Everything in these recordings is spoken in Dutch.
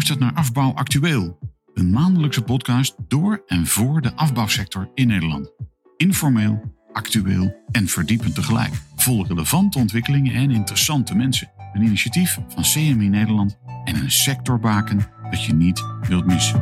luistert naar Afbouw Actueel. Een maandelijkse podcast door en voor de afbouwsector in Nederland. Informeel, actueel en verdiepend tegelijk. Vol relevante ontwikkelingen en interessante mensen. Een initiatief van CMI Nederland en een sectorbaken dat je niet wilt missen.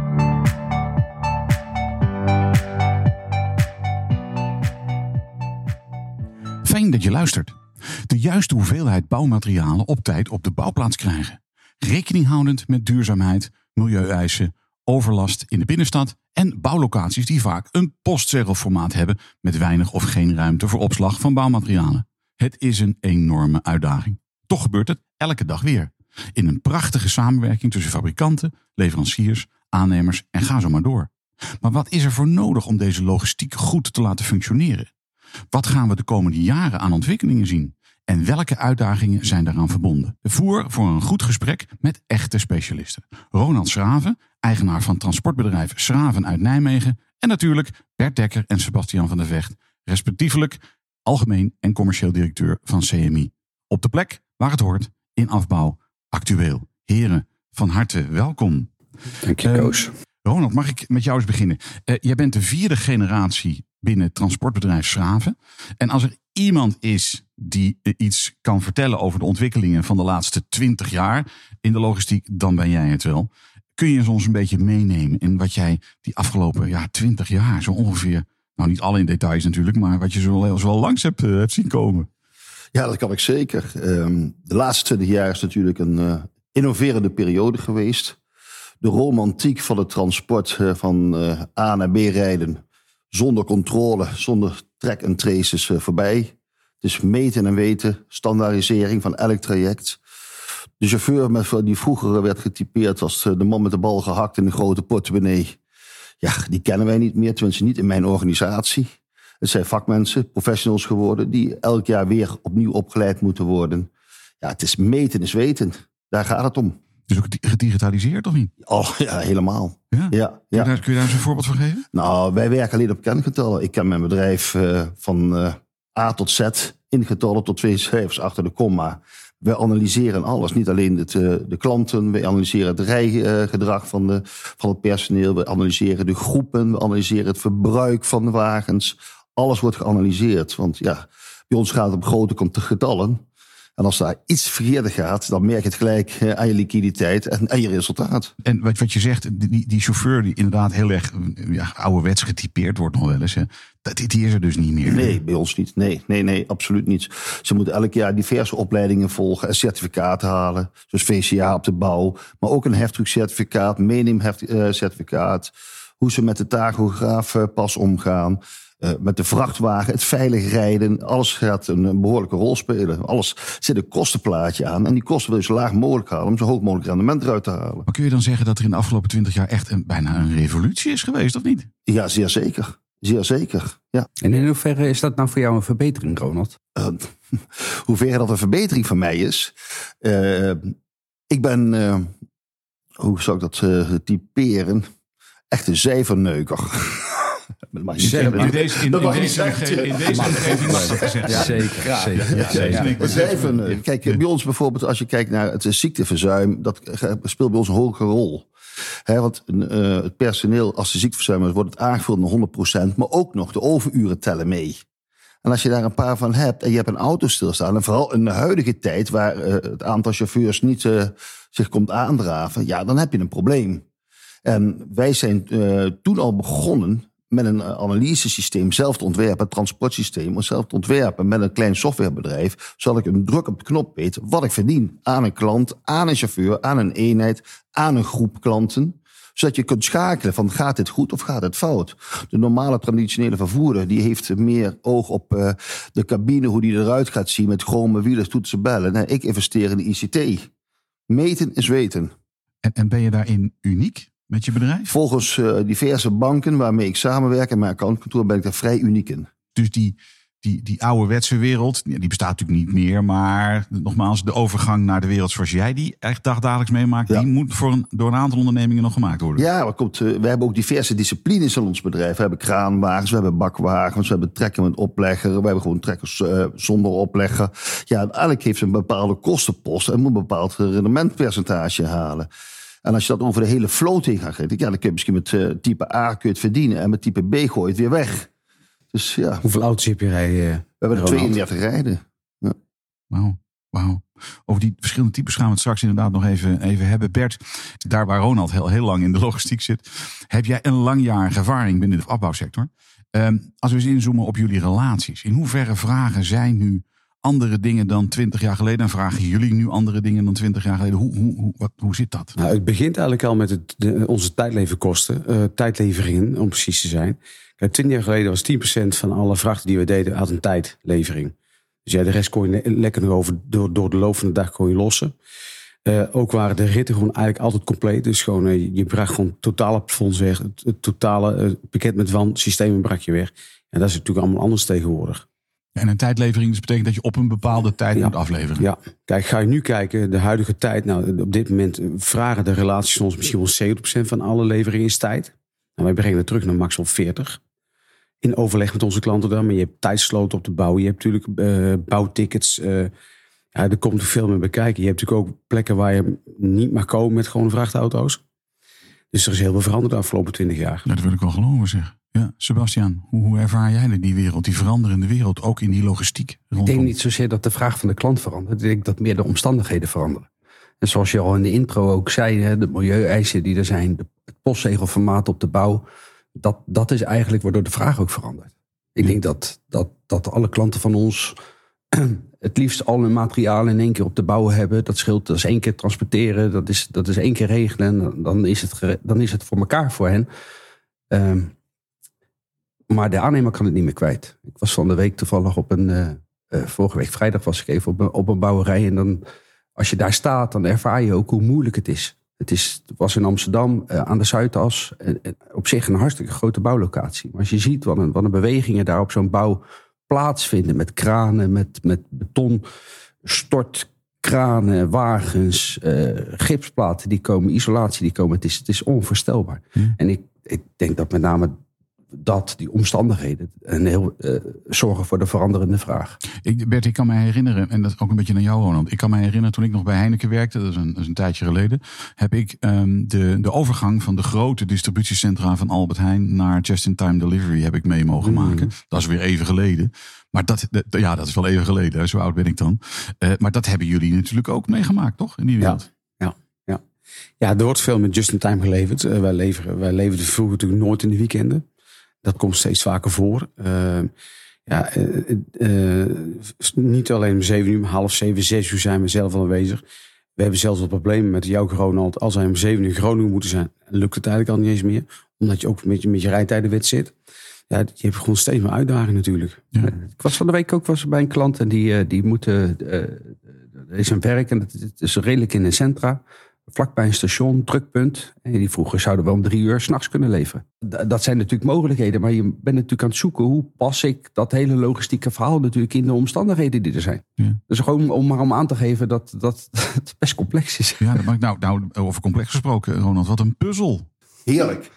Fijn dat je luistert. De juiste hoeveelheid bouwmaterialen op tijd op de bouwplaats krijgen. Rekening houdend met duurzaamheid, milieueisen, overlast in de binnenstad en bouwlocaties die vaak een postzegelformaat hebben met weinig of geen ruimte voor opslag van bouwmaterialen. Het is een enorme uitdaging. Toch gebeurt het elke dag weer. In een prachtige samenwerking tussen fabrikanten, leveranciers, aannemers en ga zo maar door. Maar wat is er voor nodig om deze logistiek goed te laten functioneren? Wat gaan we de komende jaren aan ontwikkelingen zien? En welke uitdagingen zijn daaraan verbonden? Voer voor een goed gesprek met echte specialisten. Ronald Schraven, eigenaar van transportbedrijf Schraven uit Nijmegen. En natuurlijk Bert Dekker en Sebastian van der Vecht. Respectievelijk algemeen en commercieel directeur van CMI. Op de plek waar het hoort in Afbouw Actueel. Heren, van harte welkom. Dank je, Koos. Ronald, mag ik met jou eens beginnen? Jij bent de 4e generatie binnen het transportbedrijf Schraven. En als er iemand is die iets kan vertellen over de ontwikkelingen van de laatste 20 jaar in de logistiek, dan ben jij het wel. Kun je ons een beetje meenemen in wat jij die afgelopen 20 jaar zo ongeveer, nou niet alle in details natuurlijk, maar wat je zo wel langs hebt zien komen? Ja, dat kan ik zeker. De laatste 20 jaar is natuurlijk een innoverende periode geweest. De romantiek van het transport van A naar B rijden zonder controle, zonder track en trace is voorbij. Het is meten en weten, standaardisering van elk traject. De chauffeur die vroeger werd getypeerd als de man met de bal gehakt in een grote portemonnee. Ja, die kennen wij niet meer, tenminste niet in mijn organisatie. Het zijn vakmensen, professionals geworden, die elk jaar weer opnieuw opgeleid moeten worden. Ja, het is meten is weten. Daar gaat het om. Dus ook gedigitaliseerd of niet? Oh ja, helemaal. Ja? Kun je daar eens een voorbeeld van geven? Nou, wij werken alleen op kengetallen. Ik ken mijn bedrijf van A tot Z in getallen tot 2 cijfers achter de komma. Wij analyseren alles. Niet alleen de klanten. Wij analyseren het rijgedrag van het personeel. We analyseren de groepen. We analyseren het verbruik van de wagens. Alles wordt geanalyseerd. Want ja, bij ons gaat het om grote getallen. En als daar iets verkeerd gaat, dan merk je het gelijk aan je liquiditeit en je resultaat. En wat je zegt, die chauffeur die inderdaad heel erg ouderwets getypeerd wordt nog wel eens. Hè, die is er dus niet meer. Nee, bij ons niet. Nee, absoluut niet. Ze moeten elk jaar diverse opleidingen volgen en certificaten halen. Zoals VCA op de bouw, maar ook een heftruckcertificaat, meeneemcertificaat. Hoe ze met de tachograafpas omgaan. Met de vrachtwagen, het veilig rijden, alles gaat een behoorlijke rol spelen. Alles zit een kostenplaatje aan en die kosten wil je zo laag mogelijk halen om zo hoog mogelijk rendement eruit te halen. Maar kun je dan zeggen dat er in de afgelopen 20 jaar echt bijna een revolutie is geweest, of niet? Ja, zeer zeker. Zeer zeker, ja. En in hoeverre is dat nou voor jou een verbetering, Ronald? Hoeverre dat een verbetering voor mij is? Ik ben, hoe zou ik dat typeren? Echt een cijferneuker. In deze omgeving mag dat gezegd. Ja, zeker. Zeker. Kijk, bij ons bijvoorbeeld, als je kijkt naar het ziekteverzuim, dat speelt bij ons een hoge rol. Want het personeel, als de ziekteverzuim is, wordt het aangevuld naar 100%, maar ook nog de overuren tellen mee. En als je daar een paar van hebt en je hebt een auto stilstaan, en vooral in de huidige tijd waar het aantal chauffeurs niet zich komt aandraven, ja, dan heb je een probleem. En wij zijn toen al begonnen met een analysesysteem zelf te ontwerpen, het transportsysteem zelf te ontwerpen met een klein softwarebedrijf, zodat ik een druk op de knop weet wat ik verdien aan een klant, aan een chauffeur, aan een eenheid, aan een groep klanten. Zodat je kunt schakelen van gaat dit goed of gaat het fout. De normale traditionele vervoerder die heeft meer oog op de cabine, hoe die eruit gaat zien met chrome wielen, toetsen, bellen. Nee, ik investeer in de ICT. Meten is weten. En ben je daarin uniek met je bedrijf? Volgens diverse banken waarmee ik samenwerk en mijn accountkantoor ben ik daar vrij uniek in. Dus die ouderwetse wereld, die bestaat natuurlijk niet meer. Maar nogmaals, de overgang naar de wereld zoals jij die echt dagdagelijks meemaakt, die moet door een aantal ondernemingen nog gemaakt worden. Ja, maar komt, we hebben ook diverse disciplines in ons bedrijf. We hebben kraanwagens, we hebben bakwagens, we hebben trekken met oplegger. We hebben gewoon trekkers zonder oplegger. Ja, elk heeft een bepaalde kostenpost en moet een bepaald rendementpercentage halen. En als je dat over de hele vloot heen gaat, dan kun je misschien met type A kun je het verdienen. En met type B gooi je het weer weg. Dus ja. Hoeveel auto's heb je rijden? We hebben er 32 rijden. Ja. Wauw. Over die verschillende types gaan we het straks inderdaad nog even hebben. Bert, daar waar Ronald heel lang in de logistiek zit, heb jij een langjarige ervaring binnen de afbouwsector. Als we eens inzoomen op jullie relaties. In hoeverre vragen zij nu andere dingen dan 20 jaar geleden? En vragen jullie nu andere dingen dan 20 jaar geleden? Hoe zit dat? Nou, het begint eigenlijk al met onze tijdleverkosten. Tijdleveringen, om precies te zijn. Kijk, 20 jaar geleden was 10% van alle vrachten die we deden had een tijdlevering. Dus ja, de rest kon je lekker nog over door de loop van de dag kon je lossen. Ook waren de ritten gewoon eigenlijk altijd compleet. Dus gewoon, je bracht gewoon het totale plafond weg. Het totale pakket met systemen brak je weg. En dat is natuurlijk allemaal anders tegenwoordig. En een tijdlevering dus betekent dat je op een bepaalde tijd moet afleveren. Ja, kijk, ga je nu kijken, de huidige tijd. Nou, op dit moment vragen de relaties ons misschien wel 70% van alle leveringen is tijd. Nou, wij brengen het terug naar maximaal 40%. In overleg met onze klanten dan. Maar je hebt tijdsloten op de bouw. Je hebt natuurlijk bouwtickets. Er komt er veel meer bij kijken. Je hebt natuurlijk ook plekken waar je niet mag komen met gewone vrachtauto's. Dus er is heel veel veranderd de afgelopen 20 jaar. Ja, dat wil ik wel geloven, zeg. Ja, Sebastiaan, hoe ervaar jij die wereld, die veranderende wereld, ook in die logistiek? Ik denk niet zozeer dat de vraag van de klant verandert. Ik denk dat meer de omstandigheden veranderen. En zoals je al in de intro ook zei, de milieueisen die er zijn, het postzegelformaat op de bouw, dat is eigenlijk waardoor de vraag ook verandert. Ik denk dat alle klanten van ons het liefst al hun materialen in één keer op de bouw hebben. Dat scheelt, dat is 1 keer transporteren, dat is 1 keer regelen. En dan is het voor elkaar voor hen. Maar de aannemer kan het niet meer kwijt. Ik was van de week toevallig vorige week vrijdag was ik even op een bouwerij. En dan, als je daar staat, dan ervaar je ook hoe moeilijk het is. Het was in Amsterdam aan de Zuidas. Op zich een hartstikke grote bouwlocatie. Maar als je ziet wat een bewegingen daar op zo'n bouw plaatsvinden. Met kranen, met beton, stortkranen, wagens, gipsplaten die komen, isolatie die komen. Het is onvoorstelbaar. En ik denk dat met name die omstandigheden zorgen voor de veranderende vraag. Bert, ik kan me herinneren, en dat is ook een beetje naar jou, Ronald. Ik kan me herinneren toen ik nog bij Heineken werkte, dat is een tijdje geleden, heb ik de overgang van de grote distributiecentra van Albert Heijn naar just-in-time delivery heb ik mee mogen maken. Dat is weer even geleden. Maar dat is wel even geleden, zo oud ben ik dan. Maar dat hebben jullie natuurlijk ook meegemaakt, toch? In die wereld. Ja, er wordt veel met just-in-time geleverd. Wij leverden vroeger natuurlijk nooit in de weekenden. Dat komt steeds vaker voor. Niet alleen om 7 uur, maar 6:30, 6 uur zijn we zelf al aanwezig. We hebben zelfs wat problemen met jou, Ronald. Als wij om 7 uur in Groningen moeten zijn, lukt het eigenlijk al niet eens meer. Omdat je ook met je rijtijdenwet zit. Ja, je hebt gewoon steeds meer uitdagingen natuurlijk. Ja. Ik was van de week ook bij een klant en die moeten... Er is een werk en het is redelijk in een centra. Vlakbij een station, drukpunt. En die vroeger zouden we om 3 uur 's nachts kunnen leveren. Dat zijn natuurlijk mogelijkheden. Maar je bent natuurlijk aan het zoeken. Hoe pas ik dat hele logistieke verhaal natuurlijk in de omstandigheden die er zijn. Ja. Dus gewoon om aan te geven dat het best complex is. Ja, dat maakt nou over complex gesproken, Ronald. Wat een puzzel. Heerlijk.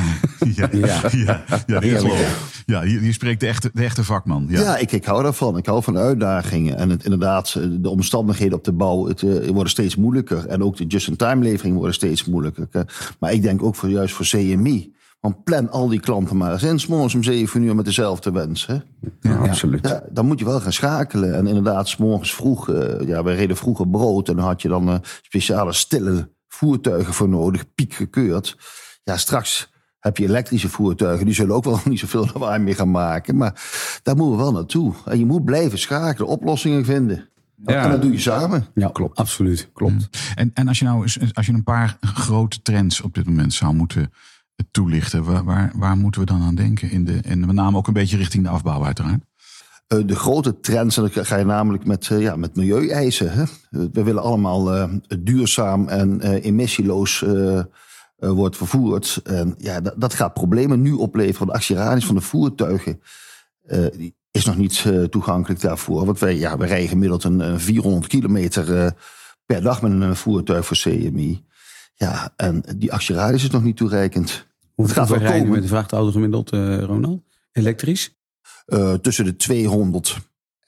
Je spreekt de echte vakman. Ja, ik hou daarvan. Ik hou van de uitdagingen. En inderdaad, de omstandigheden op de bouw worden steeds moeilijker. En ook de just-in-time levering worden steeds moeilijker. Maar ik denk ook juist voor CMI. Want plan al die klanten maar eens in. 's morgens om 7 uur met dezelfde wens. Hè? Ja, absoluut. Ja, dan moet je wel gaan schakelen. En inderdaad, 's morgens vroeg. Wij reden vroeger brood. En dan had je dan speciale stille voertuigen voor nodig. Piek gekeurd. Ja, straks heb je elektrische voertuigen. Die zullen ook wel niet zoveel lawaai meer gaan maken. Maar daar moeten we wel naartoe. En je moet blijven schakelen, oplossingen vinden. Ja. En dat doe je samen. Ja, klopt. Absoluut. Klopt. En als je een paar grote trends op dit moment zou moeten toelichten. Waar moeten we dan aan denken? En met name ook een beetje richting de afbouw uiteraard. De grote trends, en dan ga je namelijk met milieueisen. Hè? We willen allemaal duurzaam en emissieloos wordt vervoerd. En dat gaat problemen nu opleveren. De actieradius van de voertuigen is nog niet toegankelijk daarvoor. Want wij rijden gemiddeld een 400 kilometer per dag met een voertuig voor CMI. Ja, en die actieradius is nog niet toereikend. Hoeveel rijden we met de vrachtauto gemiddeld, Ronald? Elektrisch? Tussen de 200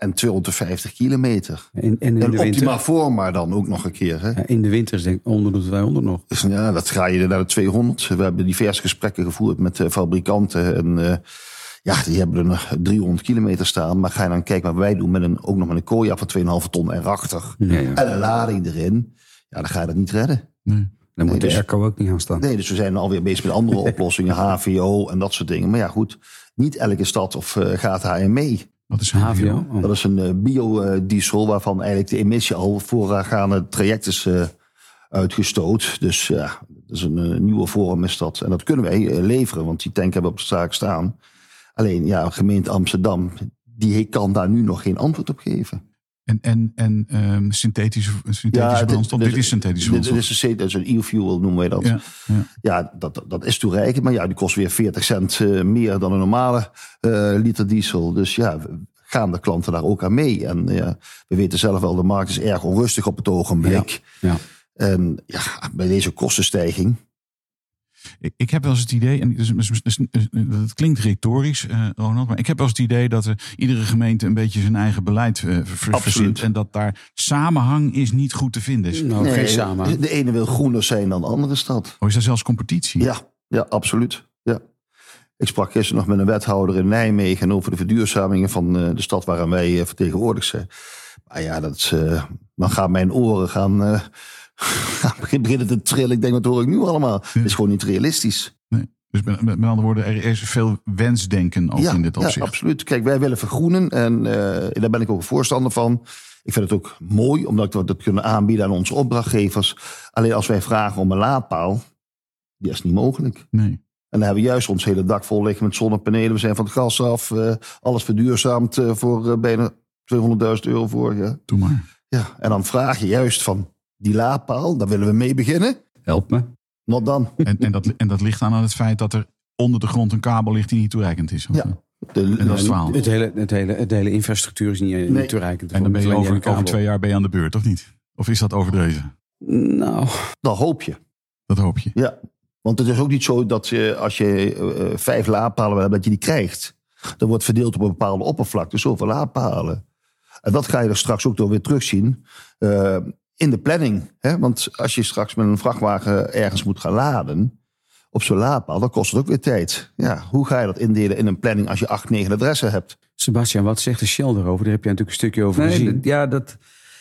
en 250 kilometer. En in de optima winter, forma dan ook nog een keer. Hè? ja, in de winter is denk ik 100 tot 200 nog. Dus ja, dat ga je naar de 200. We hebben diverse gesprekken gevoerd met fabrikanten. En die hebben er nog 300 kilometer staan. Maar ga je dan kijken wat wij doen ook nog met een koja van 2,5 ton erachter. Ja. En een lading erin. Ja, dan ga je dat niet redden. Dan moet de airco ook niet gaan staan. Nee, dus we zijn alweer bezig met andere oplossingen. HVO en dat soort dingen. Maar ja, goed. Niet elke stad gaat daarin mee. Wat is HVO? Oh. Dat is een biodiesel waarvan eigenlijk de emissie al voorgaande traject is uitgestoot. Dus ja, dat is een nieuwe vorm is dat. En dat kunnen wij leveren, want die tank hebben we op de zaak staan. Alleen, ja, gemeente Amsterdam, die kan daar nu nog geen antwoord op geven. En synthetische brandstof? Dit is synthetische brandstof. Dit is een e-fuel, noemen wij dat. Ja, dat is toereikend, maar ja, die kost weer 40 cent meer dan een normale liter diesel. Dus ja, gaan de klanten daar ook aan mee? En we weten zelf wel, de markt is erg onrustig op het ogenblik. Ja. En ja, bij deze kostenstijging. Ik heb wel eens het idee, en het klinkt retorisch, Ronald, maar ik heb wel eens het idee dat iedere gemeente een beetje zijn eigen beleid verzint. En dat daar samenhang is niet goed te vinden is. Nou, geen samenhang. De ene wil groener zijn dan de andere stad. Oh, is dat zelfs competitie? Ja, absoluut. Ja. Ik sprak gisteren nog met een wethouder in Nijmegen over de verduurzamingen van de stad waarin wij vertegenwoordigd zijn. Maar ja, dan gaan mijn oren beginnen te trillen. Ik denk, wat hoor ik nu allemaal? Het is gewoon niet realistisch. Nee. Dus met andere woorden, er is veel wensdenken ook in dit opzicht. Ja, absoluut. Kijk, wij willen vergroenen en daar ben ik ook een voorstander van. Ik vind het ook mooi, omdat we dat kunnen aanbieden aan onze opdrachtgevers. Alleen als wij vragen om een laadpaal, die is niet mogelijk. Nee. En dan hebben we juist ons hele dak vol liggen met zonnepanelen. We zijn van het gas af, alles verduurzaamd voor bijna €200.000 voor. Ja. Doe maar. Ja, en dan vraag je juist van die laadpaal, daar willen we mee beginnen. Help me. Not dan. En dat ligt aan het feit dat er onder de grond een kabel ligt die niet toereikend is. Ja. En dat is het verhaal. Het hele infrastructuur is niet toereikend. En dan ben je over 2 jaar aan de beurt, of niet? Of is dat overdreven? Nou, dat hoop je. Dat hoop je. Ja, want het is ook niet zo dat als je 5 laadpalen hebt, dat je die krijgt. Dat wordt verdeeld op een bepaalde oppervlakte, zoveel laadpalen. En dat ga je er straks ook door weer terugzien in de planning. Hè? Want als je straks met een vrachtwagen ergens moet gaan laden op zo'n laadpaal, dan kost het ook weer tijd. Ja, hoe ga je dat indelen in een planning als je 8, 9 adressen hebt? Sebastian, wat zegt de Shell erover? Daar heb je natuurlijk een stukje over gezien. Ja, dat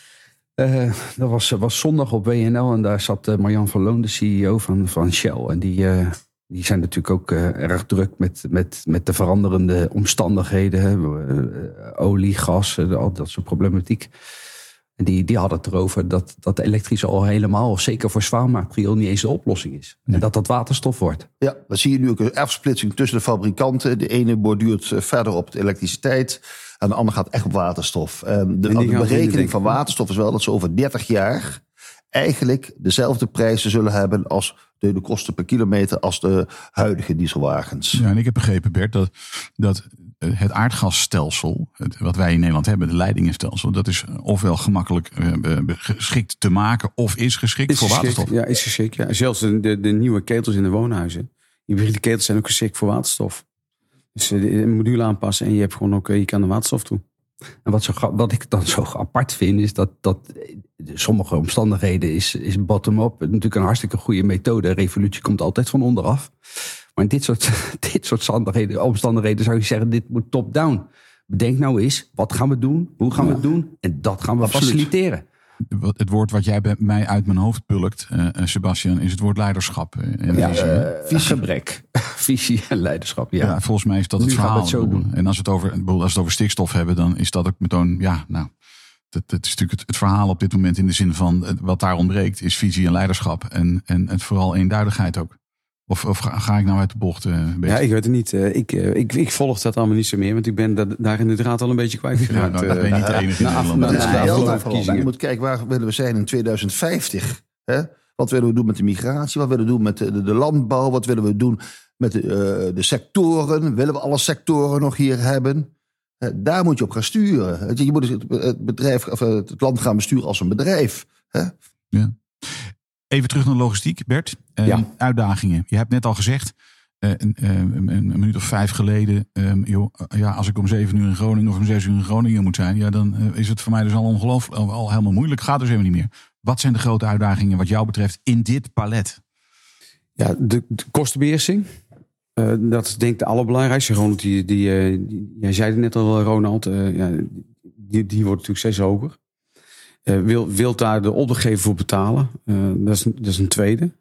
was zondag op WNL en daar zat Marjan van Loon, de CEO van Shell. En die zijn natuurlijk ook erg druk met de veranderende omstandigheden. Olie, gas, al dat soort problematiek. En die hadden het erover dat elektrisch al helemaal, zeker voor zwaar materiaal, niet eens de oplossing is. Nee. En dat waterstof wordt. Ja, dan zie je nu ook een afsplitsing tussen de fabrikanten. De ene borduurt verder op de elektriciteit en de andere gaat echt op waterstof. De berekening van waterstof is wel dat ze over 30 jaar eigenlijk dezelfde prijzen zullen hebben als de kosten per kilometer als de huidige dieselwagens. Ja, en ik heb begrepen, Bert, dat het aardgasstelsel, wat wij in Nederland hebben, de leidingenstelsel, dat is ofwel gemakkelijk geschikt te maken of is geschikt voor waterstof. Ja, is geschikt. Ja. Zelfs de nieuwe ketels in de woonhuizen. Die ketels zijn ook geschikt voor waterstof. Dus een module aanpassen en je hebt gewoon ook, je kan de waterstof toe. En wat ik dan zo apart vind, is dat sommige omstandigheden is bottom-up natuurlijk een hartstikke goede methode. Revolutie komt altijd van onderaf. Maar in dit soort omstandigheden zou je zeggen, dit moet top-down. Bedenk nou eens, wat gaan we doen? Hoe gaan we het doen? En dat gaan we faciliteren. Het woord wat jij bij mij uit mijn hoofd pulkt, Sebastian, is het woord leiderschap. Gebrek. Visie en leiderschap, ja. Volgens mij is dat het verhaal. En als we het over stikstof hebben, dan is dat ook meteen, dat is natuurlijk het verhaal op dit moment in de zin van wat daar ontbreekt, is visie en leiderschap. En vooral eenduidigheid ook. Of ga ik nou uit de bocht? Ja, ik weet het niet. Ik volg dat allemaal niet zo meer, want ik ben daar in de draad al een beetje kwijtgeraakt. Dat ben je niet de enige in Nederland. Je moet kijken, waar willen we zijn in 2050? Hè? Wat willen we doen met de migratie? Wat willen we doen met de landbouw? Wat willen we doen met de sectoren? Willen we alle sectoren nog hier hebben? Daar moet je op gaan sturen. Je moet het land gaan besturen als een bedrijf. Hè? Ja. Even terug naar logistiek, Bert. Uitdagingen. Je hebt net al gezegd, een minuut of 5 geleden... als ik om 7 uur in Groningen of om 6 uur in Groningen moet zijn... dan is het voor mij dus al helemaal moeilijk. Gaat dus helemaal niet meer. Wat zijn de grote uitdagingen wat jou betreft in dit palet? Ja, de kostenbeheersing. Dat is denk ik de allerbelangrijkste. Ronald, jij zei het net al, Ronald. Die wordt natuurlijk steeds hoger. Wilt daar de opdrachtgever voor betalen? Dat is een tweede.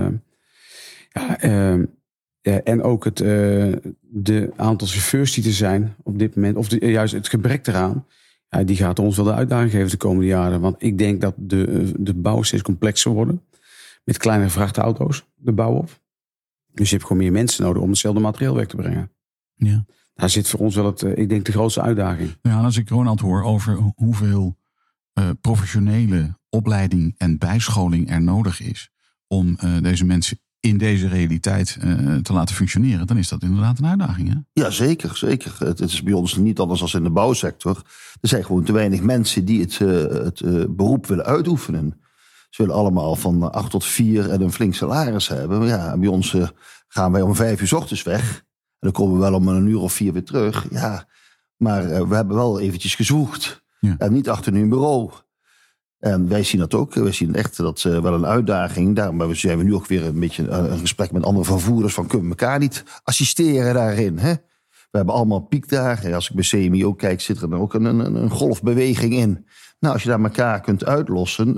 En ook de aantal chauffeurs die er zijn op dit moment, of juist het gebrek eraan, die gaat ons wel de uitdaging geven de komende jaren. Want ik denk dat de bouw steeds complexer worden. Met kleinere vrachtauto's de bouw op. Dus je hebt gewoon meer mensen nodig om hetzelfde materiaal weg te brengen. Ja. Daar zit voor ons wel ik denk de grootste uitdaging. Ja, als ik Ronald hoor over hoeveel professionele opleiding en bijscholing er nodig is om deze mensen in deze realiteit te laten functioneren, dan is dat inderdaad een uitdaging. Hè? Ja, zeker. Het is bij ons niet anders dan in de bouwsector. Er zijn gewoon te weinig mensen die het beroep willen uitoefenen. Ze willen allemaal van 8 tot 4 en een flink salaris hebben. Maar ja, bij ons gaan wij om 5 uur 's ochtends weg. En dan komen we wel om 1 uur of 4 weer terug. Ja, maar we hebben wel eventjes gezwoegd. Ja. En niet achter een bureau. En wij zien dat ook. Wij zien echt dat wel een uitdaging. Daarom zijn we nu ook weer een beetje een gesprek met andere vervoerders. Van kunnen we elkaar niet assisteren daarin? Hè? We hebben allemaal piekdagen. Als ik bij CMI ook kijk, zit er dan ook een golfbeweging in. Nou, als je daar elkaar kunt uitlossen.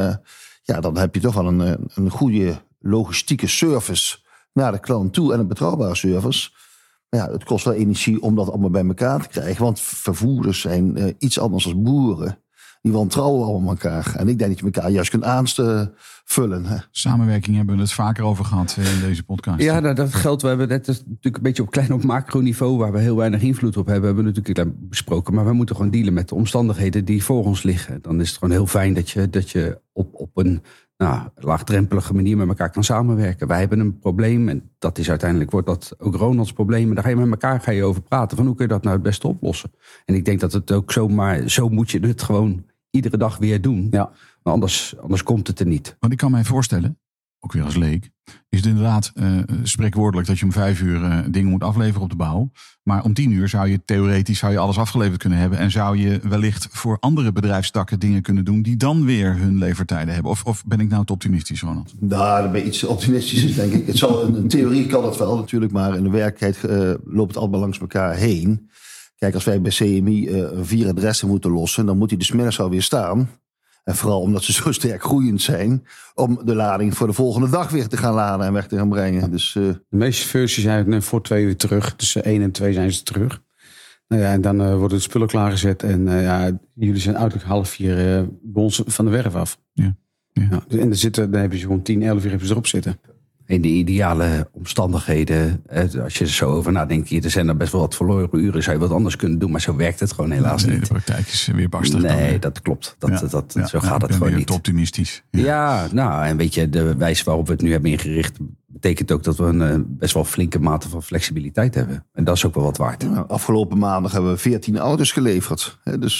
Dan heb je toch wel een goede logistieke service naar de klant toe. En een betrouwbare service. Maar ja, het kost wel energie om dat allemaal bij elkaar te krijgen. Want vervoerders zijn iets anders dan boeren. Die wantrouwen allemaal elkaar. En ik denk dat je elkaar juist kunt aanvullen. Hè. Samenwerking hebben we het vaker over gehad in deze podcast. Ja, dat geldt. We hebben net natuurlijk een beetje op macroniveau, waar we heel weinig invloed op hebben we natuurlijk besproken. Maar we moeten gewoon dealen met de omstandigheden die voor ons liggen. Dan is het gewoon heel fijn dat je op een laagdrempelige manier met elkaar kan samenwerken. Wij hebben een probleem en dat is uiteindelijk, wordt dat ook Ronalds probleem. En daar ga je met elkaar over praten. Van hoe kun je dat nou het beste oplossen? En ik denk dat het ook zo moet je het gewoon iedere dag weer doen. Ja. Maar anders komt het er niet. Want ik kan mij voorstellen, ook weer als leek, is het inderdaad spreekwoordelijk dat je om 5 uur dingen moet afleveren op de bouw. Maar om 10 uur zou je theoretisch alles afgeleverd kunnen hebben. En zou je wellicht voor andere bedrijfstakken dingen kunnen doen die dan weer hun levertijden hebben. Of ben ik nou te optimistisch, Ronald? Nou, dan ben je iets optimistisch, denk ik. In theorie kan dat wel natuurlijk, maar in de werkelijkheid loopt het allemaal langs elkaar heen. Kijk, als wij bij CMI 4 adressen moeten lossen, dan moet die dus middags alweer staan. En vooral omdat ze zo sterk groeiend zijn, om de lading voor de volgende dag weer te gaan laden en weg te gaan brengen. Dus, de meeste chauffeurs zijn voor 2 uur terug. Tussen 1 en 2 zijn ze terug. En dan worden de spullen klaargezet. En jullie zijn uiterlijk 3:30 bij ons van de werf af. Ja. En dan heb je gewoon 10, 11 uur erop zitten. In de ideale omstandigheden, als je er zo over nadenkt, er zijn er best wel wat verloren uren, zou je wat anders kunnen doen, maar zo werkt het gewoon helaas niet. De praktijk is weer barstig. Nee, dat klopt. Zo gaat het gewoon niet. Te optimistisch. Ja, en weet je, de wijze waarop we het nu hebben ingericht, betekent ook dat we een best wel flinke mate van flexibiliteit hebben. En dat is ook wel wat waard. Nou, afgelopen maandag hebben we 14 auto's geleverd.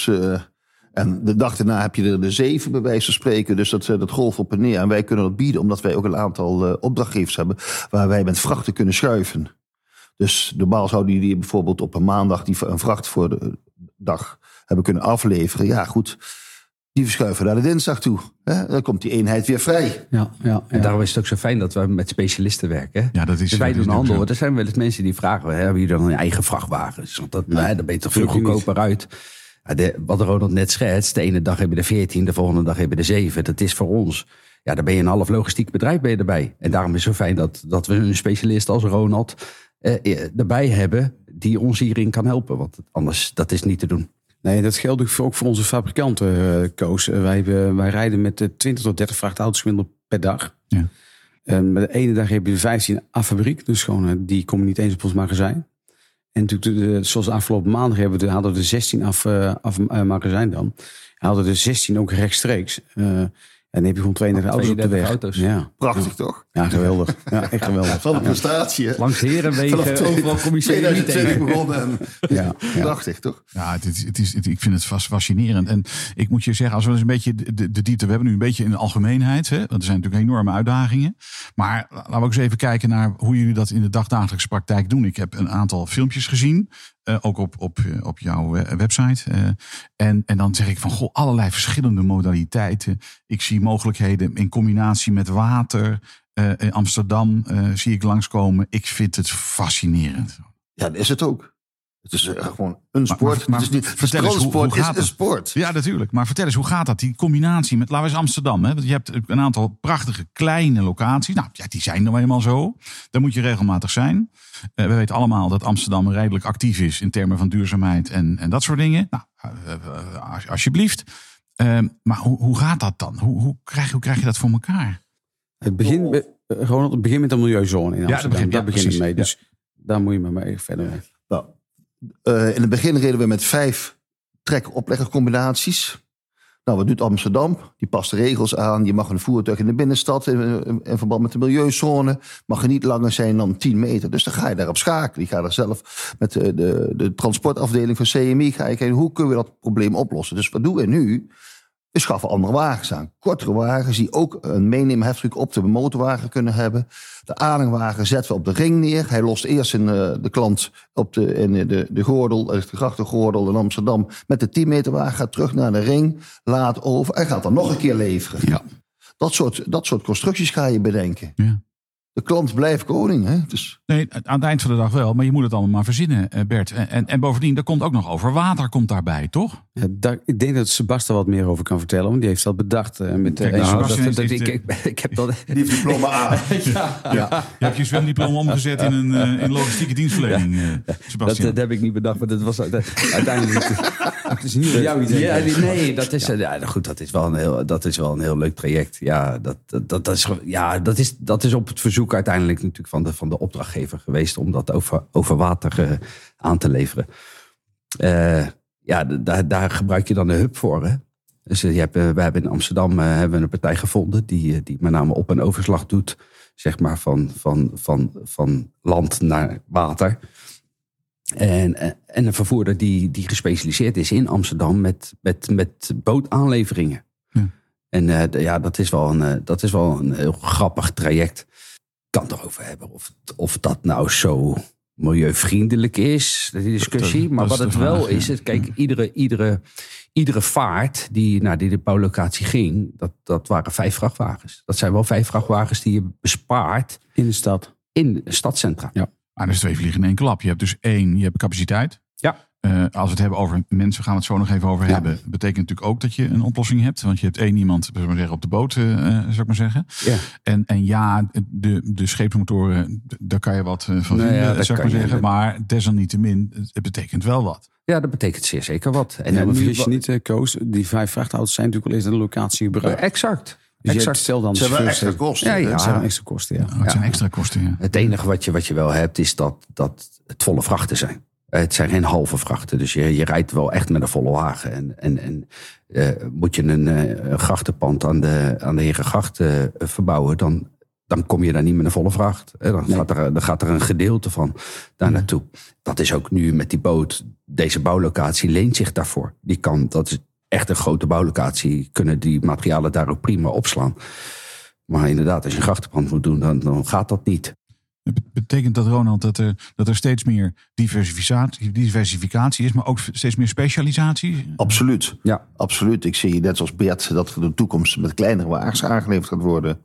En de dag daarna heb je er de 7 bij wijze van spreken. Dus dat golf op en neer. En wij kunnen dat bieden omdat wij ook een aantal opdrachtgevers hebben waar wij met vrachten kunnen schuiven. Dus normaal zouden die bijvoorbeeld op een maandag die een vracht voor de dag hebben kunnen afleveren. Ja goed, die verschuiven naar de dinsdag toe. Dan komt die eenheid weer vrij. Ja. En daarom is het ook zo fijn dat we met specialisten werken. Ja, dat is, dus wij doen handel. Er zijn wel eens mensen die vragen, hebben jullie dan een eigen vrachtwagen? Want dan ben je toch veel goedkoper uit. Wat Ronald net schetst, de ene dag heb je de 14, de volgende dag heb je de 7. Dat is voor ons, daar ben je een half logistiek bedrijf erbij. En daarom is het zo fijn dat we een specialist als Ronald erbij hebben die ons hierin kan helpen. Want anders, dat is niet te doen. Nee, dat geldt ook voor onze fabrikanten, Koos. Wij rijden met 20 tot 30 vrachtauto's gemiddeld per dag. Ja. De ene dag heb je de 15 af fabriek, dus gewoon die komen niet eens op ons magazijn. En natuurlijk, zoals de afgelopen maandag hadden we de 16 af magazijn dan. Hadden de 16 ook rechtstreeks. En dan heb je gewoon 32 auto's op de 32 weg. auto's. Ja. Prachtig toch? Ja, geweldig. Ja, echt geweldig. Van de prestatie. Hè? Langs Herenwegen, overal kom je ze niet 2020 tegen. begonnen. En Ja. prachtig toch? Ja, ik vind het fascinerend. En ik moet je zeggen, als we eens een beetje de diepte... We hebben nu een beetje in de algemeenheid. Hè, want er zijn natuurlijk enorme uitdagingen. Maar laten we ook eens even kijken naar hoe jullie dat in de dagdagelijkse praktijk doen. Ik heb een aantal filmpjes gezien. Ook op jouw website. En dan zeg ik van, goh, allerlei verschillende modaliteiten. Ik zie mogelijkheden in combinatie met water. In Amsterdam zie ik langskomen. Ik vind het fascinerend. Ja, dat is het ook. Het is gewoon een sport. Maar het is niet, vertel eens, sport hoe gaat is een het? sport. Ja, natuurlijk. Maar vertel eens, hoe gaat dat? Die combinatie met, laten we eens Amsterdam. Hè? Want je hebt een aantal prachtige kleine locaties. Nou, ja, die zijn nou eenmaal zo. Daar moet je regelmatig zijn. We weten allemaal dat Amsterdam redelijk actief is in termen van duurzaamheid en dat soort dingen. Nou, alsjeblieft. Maar hoe gaat dat dan? Hoe krijg je dat voor elkaar? Het begint met de milieuzone in Amsterdam. Daar begint het mee. Dus daar moet je maar mee verder mee. Nou, in het begin reden we met 5 trek-opleggercombinaties. Nou, wat doet Amsterdam? Die past de regels aan. Je mag een voertuig in de binnenstad in verband met de milieuzone. Mag er niet langer zijn dan 10 meter. Dus dan ga je daarop schakelen. Je gaat er zelf met de transportafdeling van CMI ga je kijken, hoe kunnen we dat probleem oplossen? Dus wat doen we nu? We schaffen andere wagens aan. Kortere wagens die ook een meeneemheftruck op de motorwagen kunnen hebben. De aanhangwagen zetten we op de ring neer. Hij lost eerst de klant op de gordel, de grachtengordel in Amsterdam met de 10 meter wagen. Gaat terug naar de ring, laat over en gaat dan nog een keer leveren. Ja. Dat soort constructies ga je bedenken. Ja. De klant blijft koning. Hè? Dus... Nee, aan het eind van de dag wel. Maar je moet het allemaal maar verzinnen, Bert. En bovendien, er komt ook nog over water komt daarbij, toch? Ja, ik denk dat Sebastian wat meer over kan vertellen. Want die heeft dat bedacht. Ik heb dat... Die heeft diploma A. Ja. Je hebt je zwemdiploma omgezet in logistieke dienstverlening, Sebastian. Dat heb ik niet bedacht, maar dat was uiteindelijk... Het is niet jouw idee. Ja, nee, dat is, goed, dat is wel een heel leuk traject. Ja, dat is op het verzoek uiteindelijk natuurlijk van de opdrachtgever geweest om dat over water aan te leveren. Daar gebruik je dan de hub voor. Hè? Dus we hebben in Amsterdam een partij gevonden die met name op- en overslag doet, zeg maar van land naar water. En een vervoerder die gespecialiseerd is in Amsterdam met bootaanleveringen. Ja. En dat is wel een heel grappig traject. Ik kan het erover hebben of dat nou zo milieuvriendelijk is, die discussie. Maar wat het wel is, kijk, iedere vaart die naar die bouwlocatie ging, dat waren 5 vrachtwagens. Dat zijn wel 5 vrachtwagens die je bespaart in de stad. In de stadcentra. Ja. Maar dat is 2 vliegen in 1 klap. Je hebt dus 1, je hebt capaciteit. Ja. Als we het hebben over mensen, gaan we het zo nog even over hebben. Betekent natuurlijk ook dat je een oplossing hebt. Want je hebt 1 iemand op de boot, zou ik maar zeggen. Ja. En ja, de scheepsmotoren, daar kan je wat van vinden, zou ik maar zeggen. Maar desalniettemin, het betekent wel wat. Ja, dat betekent zeer zeker wat. En maar vergis je niet, Koos, die 5 vrachtauto's zijn natuurlijk al eens aan de locatie gebruikt. Exact. Dus exact. Stel dan zijn wel extra kosten. Ja, het zijn extra kosten. Ja. Het zijn extra kosten, ja. Het enige wat je wel hebt is dat het volle vrachten zijn. Het zijn geen halve vrachten. Dus je rijdt wel echt met een volle wagen. En moet je een grachtenpand aan de Herengracht verbouwen, dan kom je daar niet met een volle vracht. Dan gaat er een gedeelte van daar naartoe. Dat is ook nu met die boot. Deze bouwlocatie leent zich daarvoor. Dat is echt een grote bouwlocatie. Kunnen die materialen daar ook prima opslaan. Maar inderdaad, als je een grachtenpand moet doen, dan gaat dat niet. Betekent dat, Ronald, dat er steeds meer diversificatie is, maar ook steeds meer specialisatie? Absoluut. Ja. Absoluut. Ik zie net zoals Bert dat de toekomst met kleinere wagens aangeleverd gaat worden.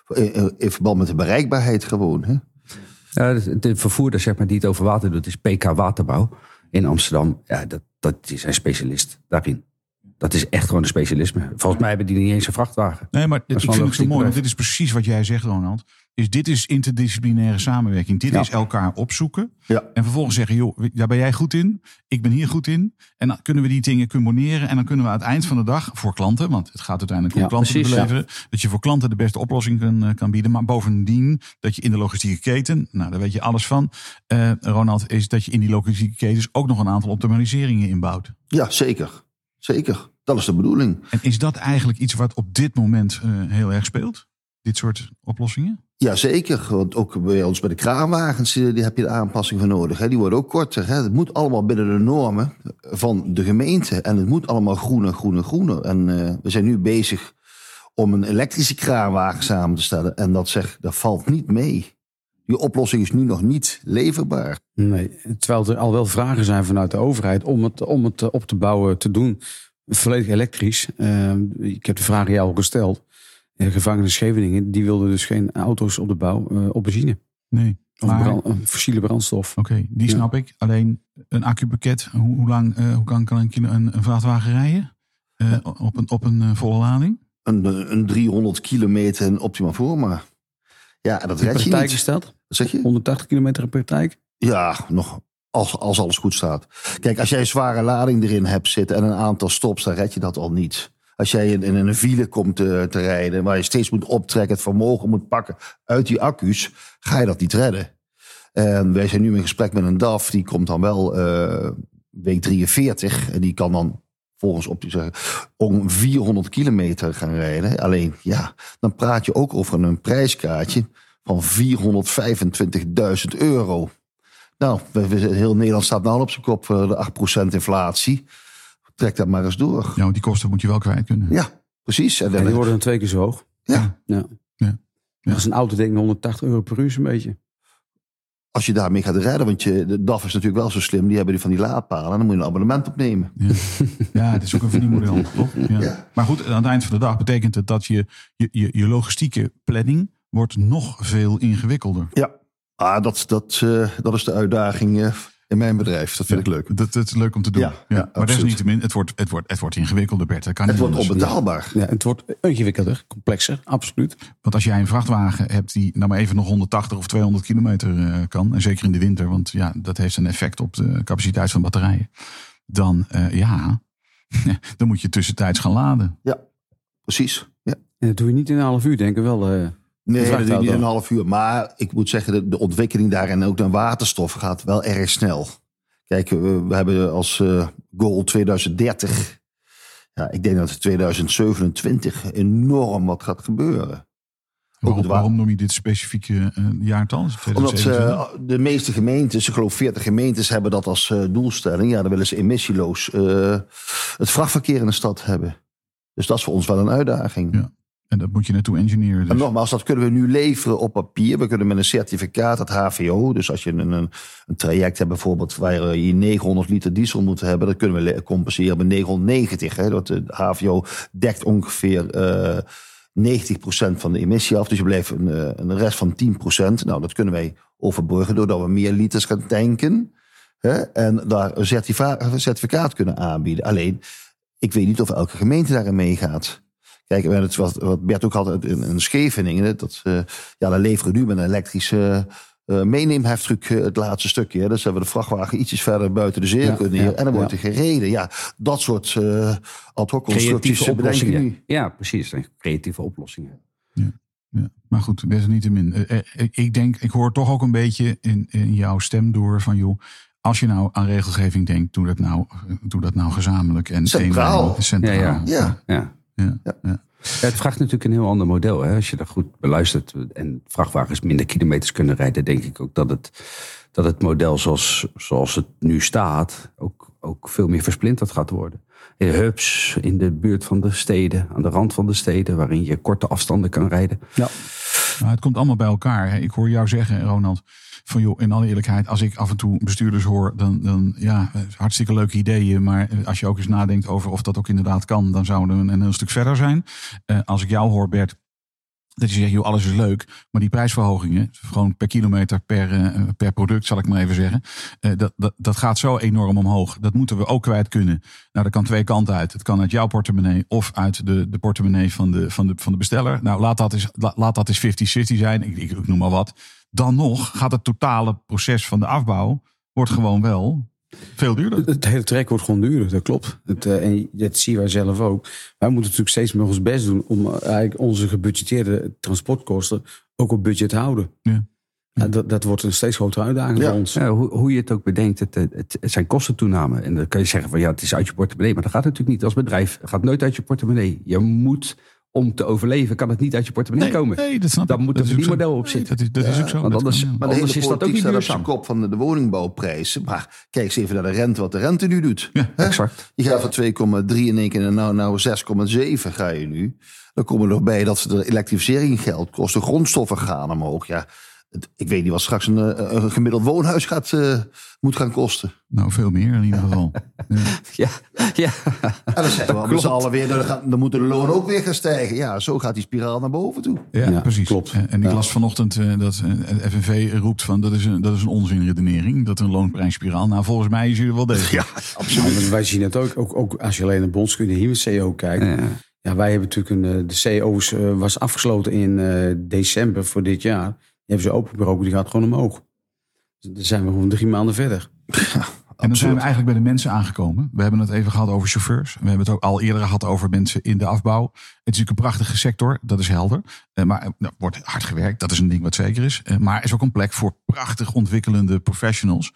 In verband met de bereikbaarheid gewoon. Hè? Ja, de vervoerder, zeg maar, die het over water doet, is PK Waterbouw in Amsterdam. Ja, die zijn specialist daarin. Dat is echt gewoon een specialisme. Volgens mij hebben die niet eens een vrachtwagen. Nee, maar ik vind het zo mooi, want dit is precies wat jij zegt, Ronald. Dit is interdisciplinaire samenwerking. Dit is elkaar opzoeken. Ja. En vervolgens zeggen, joh, daar ben jij goed in. Ik ben hier goed in. En dan kunnen we die dingen combineren. En dan kunnen we aan het eind van de dag voor klanten, want het gaat uiteindelijk om klanten te beleveren. Ja. Dat je voor klanten de beste oplossing kan bieden. Maar bovendien dat je in de logistieke keten, nou daar weet je alles van, Ronald, is dat je in die logistieke ketens ook nog een aantal optimaliseringen inbouwt. Ja, zeker. Zeker. Dat is de bedoeling. En is dat eigenlijk iets wat op dit moment heel erg speelt? Dit soort oplossingen? Jazeker, want ook bij ons bij de kraanwagens die heb je de aanpassing voor nodig. Hè. Die worden ook korter. Hè. Het moet allemaal binnen de normen van de gemeente. En het moet allemaal groener. En we zijn nu bezig om een elektrische kraanwagen samen te stellen. En dat valt niet mee. Die oplossing is nu nog niet leverbaar. Nee, terwijl er al wel vragen zijn vanuit de overheid om het op te bouwen te doen. Volledig elektrisch. Ik heb de vraag aan jou al gesteld. Gevangenis Scheveningen, die wilden dus geen auto's op de bouw op benzine. Nee. Of fossiele brandstof. Oké, die snap ik. Alleen een accupakket, hoe lang kan een vrachtwagen rijden? Op een volle lading? Een 300 kilometer in optima forma. Ja, dat red je niet. Is dat? Wat zeg je? 180 kilometer in praktijk? Ja, nog als alles goed staat. Kijk, als jij een zware lading erin hebt zitten en een aantal stops, dan red je dat al niet. Als jij in een file komt te rijden, waar je steeds moet optrekken, het vermogen moet pakken uit die accu's, ga je dat niet redden. En wij zijn nu in gesprek met een DAF, die komt dan wel week 43. En die kan dan volgens op te zeggen om 400 kilometer gaan rijden. Alleen, ja, dan praat je ook over een prijskaartje van €425.000. Nou, heel Nederland staat nou al op zijn kop, de 8% inflatie. Trek dat maar eens door. Ja, want die kosten moet je wel kwijt kunnen. Ja, precies. En die worden dan 2 keer zo hoog. Ja. Dat is een auto denk ik €180 per uur zo'n beetje. Als je daarmee gaat rijden, want de DAF is natuurlijk wel zo slim. Die hebben die van die laadpalen en dan moet je een abonnement opnemen. Ja, het is ook een verdienmodel, toch? Ja. Ja. Maar goed, aan het eind van de dag betekent het dat je logistieke planning wordt nog veel ingewikkelder. Ja, dat is de uitdaging in mijn bedrijf. Dat vind ik leuk. Dat is leuk om te doen. Ja, maar desalniettemin, het wordt ingewikkelder, Bert. Het wordt onbetaalbaar. Ja, het wordt ingewikkelder, complexer, absoluut. Want als jij een vrachtwagen hebt die nou maar even nog 180 of 200 kilometer kan, en zeker in de winter, want ja, dat heeft een effect op de capaciteit van batterijen, dan dan moet je tussentijds gaan laden. Ja, precies. Ja. En dat doe je niet in een half uur, denk ik wel. Nee, dat doe je niet in een half uur. Maar ik moet zeggen, de ontwikkeling daar en ook naar waterstof gaat wel erg snel. Kijk, we hebben als goal 2030. Ja, ik denk dat in 2027 enorm wat gaat gebeuren. Waarom noem je dit specifieke jaartal? Omdat de meeste gemeentes, ik geloof 40 gemeentes, hebben dat als doelstelling. Ja, dan willen ze emissieloos het vrachtverkeer in de stad hebben. Dus dat is voor ons wel een uitdaging. Ja. En dat moet je naartoe engineeren. Dus. En nogmaals, dat kunnen we nu leveren op papier. We kunnen met een certificaat, het HVO. Dus als je een traject hebt bijvoorbeeld waar je 900 liter diesel moet hebben, dat kunnen we compenseren met 990. Hè. Dat de HVO dekt ongeveer 90% van de emissie af. Dus je blijft een rest van 10%. Nou, dat kunnen wij overbruggen doordat we meer liters gaan tanken. Hè, en daar een certificaat kunnen aanbieden. Alleen, ik weet niet of elke gemeente daarin meegaat. Kijk, het wat Bert ook had in Scheveningen. Dan leveren we nu met een elektrische meeneemheftruck het laatste stukje. Dus hebben we de vrachtwagen ietsjes verder buiten de cirkel neer. En dan wordt er gereden. Ja, dat soort ad hoc constructies bedenken nu. Ja, precies. Creatieve oplossingen. Ja. Maar goed, desalniettemin. Ik hoor toch ook een beetje in jouw stem door van joh, als je nou aan regelgeving denkt, doe dat nou gezamenlijk en centraal. Ja. Het vraagt natuurlijk een heel ander model. Hè? Als je dat goed beluistert en vrachtwagens minder kilometers kunnen rijden, denk ik ook dat het model zoals het nu staat ook veel meer versplinterd gaat worden. Hubs in de buurt van de steden, aan de rand van de steden, waarin je korte afstanden kan rijden. Ja. Nou, het komt allemaal bij elkaar. Ik hoor jou zeggen, Ronald, van joh, in alle eerlijkheid, als ik af en toe bestuurders hoor, dan hartstikke leuke ideeën. Maar als je ook eens nadenkt over of dat ook inderdaad kan, dan zouden we een heel stuk verder zijn. Als ik jou hoor, Bert, dat je zegt, joh, alles is leuk, maar die prijsverhogingen, gewoon per kilometer, per product, zal ik maar even zeggen, dat gaat zo enorm omhoog. Dat moeten we ook kwijt kunnen. Nou, dat kan twee kanten uit. Het kan uit jouw portemonnee of uit de portemonnee van de besteller. Nou, laat dat eens 50-50 zijn. Ik noem maar wat. Dan nog gaat het totale proces van de afbouw wordt gewoon wel veel duurder. Het hele trek wordt gewoon duurder, dat klopt. En dat zien wij zelf ook. Wij moeten natuurlijk steeds meer ons best doen om eigenlijk onze gebudgeteerde transportkosten ook op budget te houden. Ja. Ja, dat wordt een steeds grotere uitdaging voor ons. Ja, hoe je het ook bedenkt, het zijn kostentoename. En dan kan je zeggen van het is uit je portemonnee. Maar dat gaat natuurlijk niet. Als bedrijf gaat nooit uit je portemonnee. Je moet, om te overleven, kan het niet uit je portemonnee komen. Nee, dat snap ik. Dan moet er een verdienmodel op zitten. Dat is ook zo. Want anders is dat ook niet op duurzaam. zijn kop van de woningbouwprijzen. Maar kijk eens even naar de rente, wat de rente nu doet. Ja, exact. Je gaat van 2,3 in één keer naar nou 6,7 ga je nu. Dan komen er nog bij dat de elektrificering geld kost. De grondstoffen gaan omhoog. Ja, ik weet niet wat straks een gemiddeld woonhuis moet gaan kosten. Nou, veel meer in ieder geval. Ja. En dan zeggen we met z'n allen weer, dan moeten de lonen ook weer gaan stijgen. Ja, zo gaat die spiraal naar boven toe. Ja, precies. Klopt. En ik las vanochtend dat de FNV roept van dat is een onzinredenering. Dat een loonprijsspiraal. Nou, volgens mij is jullie wel degelijk. Ja, absoluut. Ja, wij zien het ook als je alleen naar Bondskunde hier met CEO kijkt. Ja, wij hebben natuurlijk de CEO's was afgesloten in december voor dit jaar. Die hebben ze opengebroken, die gaat gewoon omhoog. Dus dan zijn we gewoon 3 maanden verder. Ja, en dan zijn we eigenlijk bij de mensen aangekomen. We hebben het even gehad over chauffeurs. We hebben het ook al eerder gehad over mensen in de afbouw. Het is natuurlijk een prachtige sector, dat is helder. Maar er wordt hard gewerkt, dat is een ding wat zeker is. Maar er is ook een plek voor prachtig ontwikkelende professionals.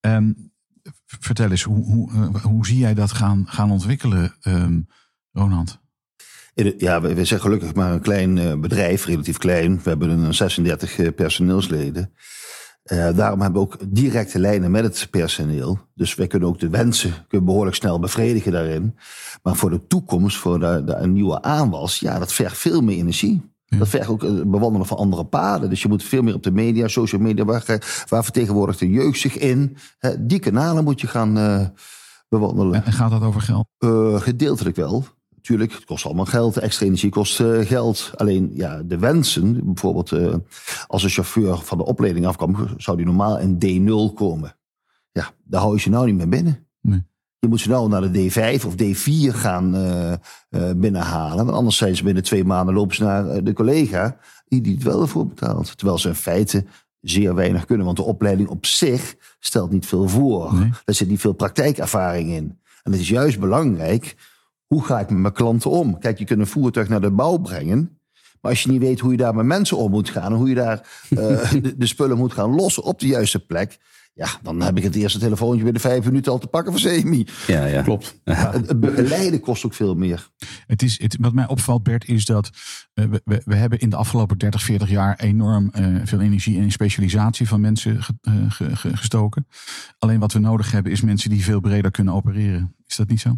Vertel eens, hoe zie jij dat gaan ontwikkelen, Ronald? Ja, we zijn gelukkig maar een klein bedrijf, relatief klein. We hebben 36 personeelsleden. Daarom hebben we ook directe lijnen met het personeel. Dus wij kunnen ook de wensen behoorlijk snel bevredigen daarin. Maar voor de toekomst, voor de nieuwe aanwas, ja, dat vergt veel meer energie. Ja. Dat vergt ook het bewandelen van andere paden. Dus je moet veel meer op de media, social media, waar vertegenwoordigt de jeugd zich in. Die kanalen moet je gaan bewandelen. En gaat dat over geld? Gedeeltelijk wel. Tuurlijk, het kost allemaal geld. Extra energie kost geld. Alleen ja, de wensen, bijvoorbeeld als een chauffeur van de opleiding afkwam, zou die normaal in D0 komen. Ja, daar hou je ze nou niet meer binnen. Nee. Je moet ze nou naar de D5 of D4 gaan binnenhalen. Want anders zijn ze binnen 2 maanden lopen ze naar de collega die het wel ervoor betaalt. Terwijl ze in feite zeer weinig kunnen. Want de opleiding op zich stelt niet veel voor. Nee. Er zit niet veel praktijkervaring in. En het is juist belangrijk, hoe ga ik met mijn klanten om? Kijk, je kunt een voertuig naar de bouw brengen. Maar als je niet weet hoe je daar met mensen om moet gaan en hoe je daar de spullen moet gaan lossen op de juiste plek, ja, dan heb ik het eerste telefoontje binnen 5 minuten al te pakken voor semi. Ja. Klopt. Ja. Het begeleiden kost ook veel meer. Wat mij opvalt, Bert, is dat we hebben in de afgelopen 30, 40 jaar enorm veel energie in specialisatie van mensen gestoken. Alleen wat we nodig hebben is mensen die veel breder kunnen opereren. Is dat niet zo?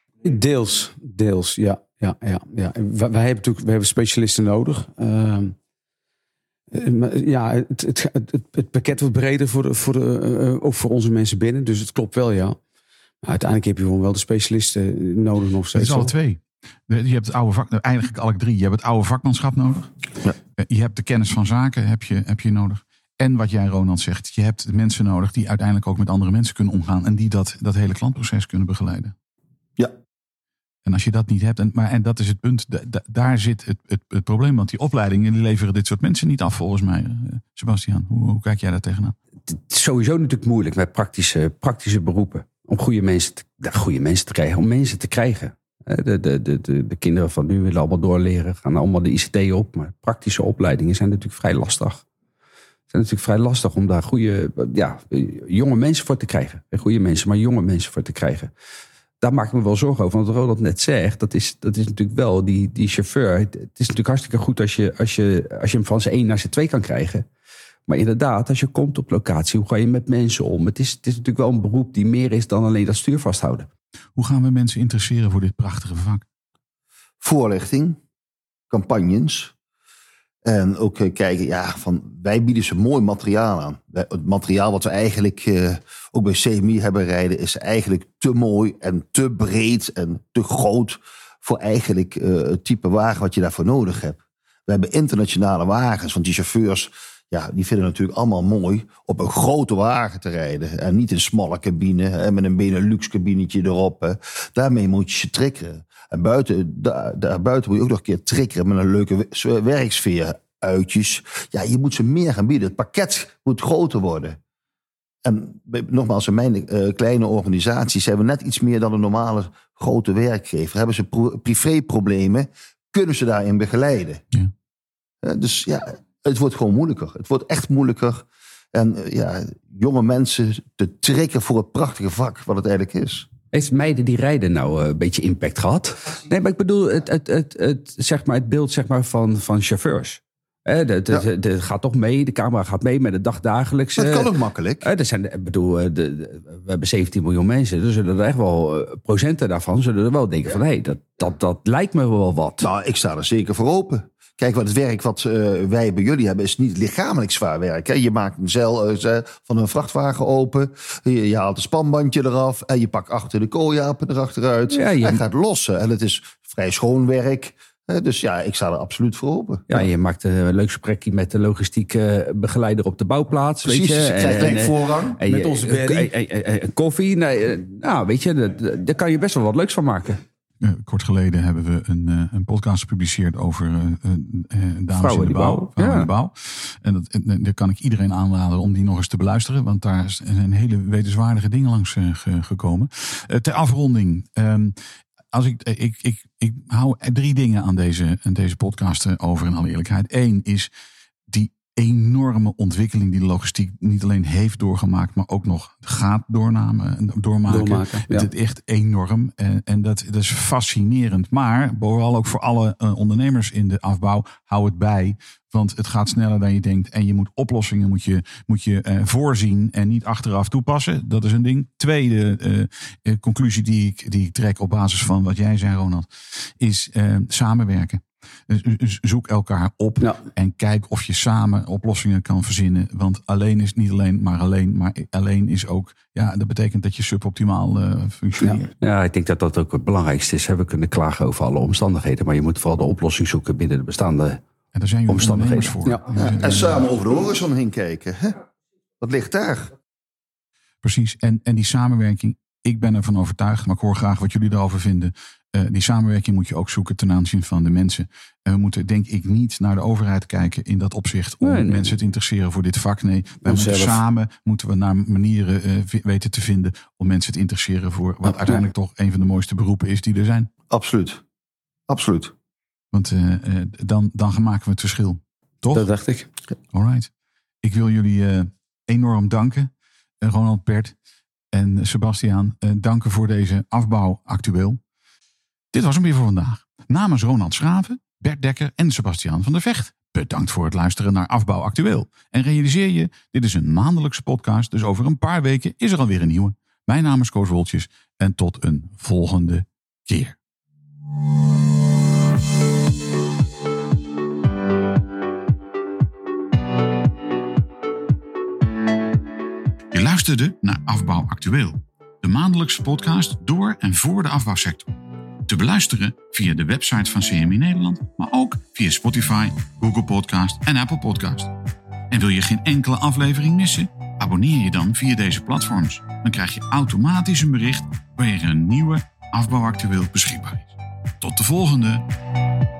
Deels, ja. Wij hebben specialisten nodig. Het pakket wordt breder ook voor onze mensen binnen. Dus het klopt wel, ja. Maar uiteindelijk heb je gewoon wel de specialisten nodig nog steeds. Het is alle twee. Je hebt het oude vak, eigenlijk alle 3. Je hebt het oude vakmanschap nodig. Ja. Je hebt de kennis van zaken heb je nodig. En wat jij, Ronald, zegt, je hebt mensen nodig die uiteindelijk ook met andere mensen kunnen omgaan. En die dat hele klantproces kunnen begeleiden. Ja. En als je dat niet hebt, en dat is het punt, daar zit het probleem. Want die opleidingen die leveren dit soort mensen niet af, volgens mij. Sebastiaan, hoe kijk jij daar tegenaan? Het is sowieso natuurlijk moeilijk met praktische beroepen. Om goede mensen te krijgen, om mensen te krijgen. De kinderen van nu willen allemaal doorleren, gaan allemaal de ICT op. Maar praktische opleidingen zijn natuurlijk vrij lastig. Om daar goede, jonge mensen voor te krijgen. Goede mensen, maar jonge mensen voor te krijgen. Daar maak ik me wel zorgen over. Want wat Ronald net zegt, dat is natuurlijk wel die chauffeur. Het is natuurlijk hartstikke goed als je hem van zijn 1 naar zijn 2 kan krijgen. Maar inderdaad, als je komt op locatie, hoe ga je met mensen om? Het is natuurlijk wel een beroep die meer is dan alleen dat stuur vasthouden. Hoe gaan we mensen interesseren voor dit prachtige vak? Voorlichting, campagnes. En ook kijken, wij bieden ze mooi materiaal aan. Het materiaal wat we eigenlijk ook bij CMI hebben rijden, is eigenlijk te mooi en te breed en te groot voor eigenlijk het type wagen wat je daarvoor nodig hebt. We hebben internationale wagens, want die chauffeurs, die vinden natuurlijk allemaal mooi op een grote wagen te rijden. En niet een smalle cabine met een Benelux cabinetje erop. Daarmee moet je ze triggeren. En daarbuiten moet je ook nog een keer triggeren met een leuke werksfeer. Uitjes. Ja, je moet ze meer gaan bieden. Het pakket moet groter worden. En nogmaals, in mijn kleine organisatie zijn we net iets meer dan een normale grote werkgever. Hebben ze privéproblemen, kunnen ze daarin begeleiden. Ja. Dus het wordt gewoon moeilijker. Het wordt echt moeilijker En jonge mensen te trekken voor het prachtige vak wat het eigenlijk is. Heeft meiden die rijden nou een beetje impact gehad? Nee, maar ik bedoel het beeld zeg maar, van chauffeurs. Het gaat toch mee, de camera gaat mee met het dagdagelijks. Dat kan ook makkelijk. We hebben 17 miljoen mensen. Dus zullen er echt wel procenten daarvan zullen er wel denken van... dat lijkt me wel wat. Nou, ik sta er zeker voor open. Kijk, het werk wat wij bij jullie hebben is niet lichamelijk zwaar werk. Hè? Je maakt een zeil van een vrachtwagen open. Je haalt een spanbandje eraf. En je pakt achter de kooiapen erachteruit. Ja, en gaat lossen. En het is vrij schoon werk. Dus ik sta er absoluut voor open. Ja, je maakt een leuk gesprekje met de logistieke begeleider op de bouwplaats. Precies, weet je krijgt voorrang. Met onze berry. Koffie. Weet je, daar kan je best wel wat leuks van maken. Kort geleden hebben we een podcast gepubliceerd over dames in de bouw. Vrouwen in de bouw. En daar kan ik iedereen aanraden om die nog eens te beluisteren. Want daar zijn hele wetenswaardige dingen langs gekomen. Ter afronding. Ik hou 3 dingen aan deze podcast over in alle eerlijkheid. 1 is die enorme ontwikkeling die de logistiek niet alleen heeft doorgemaakt, maar ook nog gaat doormaken. Ja. Het is echt enorm en dat is fascinerend. Maar vooral ook voor alle ondernemers in de afbouw, hou het bij. Want het gaat sneller dan je denkt. En je moet oplossingen moet je voorzien en niet achteraf toepassen. Dat is een ding. Tweede conclusie die ik trek op basis van wat jij zei, Ronald, is samenwerken. Dus zoek elkaar op en kijk of je samen oplossingen kan verzinnen. Want alleen is niet alleen, maar alleen is ook... Ja, dat betekent dat je suboptimaal functioneert. Ja, ik denk dat dat ook het belangrijkste is. We kunnen klagen over alle omstandigheden, maar je moet vooral de oplossing zoeken binnen de bestaande en daar zijn jullie omstandigheden voor. Ja. En samen over de horizon heen kijken. Hè? Wat ligt daar? Precies. En die samenwerking, ik ben ervan overtuigd, maar ik hoor graag wat jullie erover vinden. Die samenwerking moet je ook zoeken ten aanzien van de mensen. En we moeten, denk ik, niet naar de overheid kijken in dat opzicht om mensen te interesseren voor dit vak. Nee, wij moeten samen naar manieren weten te vinden om mensen te interesseren voor wat uiteindelijk toch een van de mooiste beroepen is die er zijn. Absoluut. Want dan maken we het verschil. Toch? Dat dacht ik. Alright. Ik wil jullie enorm danken. Ronald, Bert en Sebastiaan. Danken voor deze afbouw actueel. Dit was hem weer voor vandaag. Namens Ronald Schraven, Bert Dekker en Sebastiaan van der Vecht. Bedankt voor het luisteren naar Afbouw Actueel. En realiseer je, dit is een maandelijkse podcast. Dus over een paar weken is er alweer een nieuwe. Mijn naam is Koos Woltjes. En tot een volgende keer. Je luisterde naar Afbouw Actueel. De maandelijkse podcast door en voor de afbouwsector. Te beluisteren via de website van CMI Nederland, maar ook via Spotify, Google Podcast en Apple Podcast. En wil je geen enkele aflevering missen? Abonneer je dan via deze platforms. Dan krijg je automatisch een bericht wanneer er een nieuwe Afbouw Actueel beschikbaar is. Tot de volgende!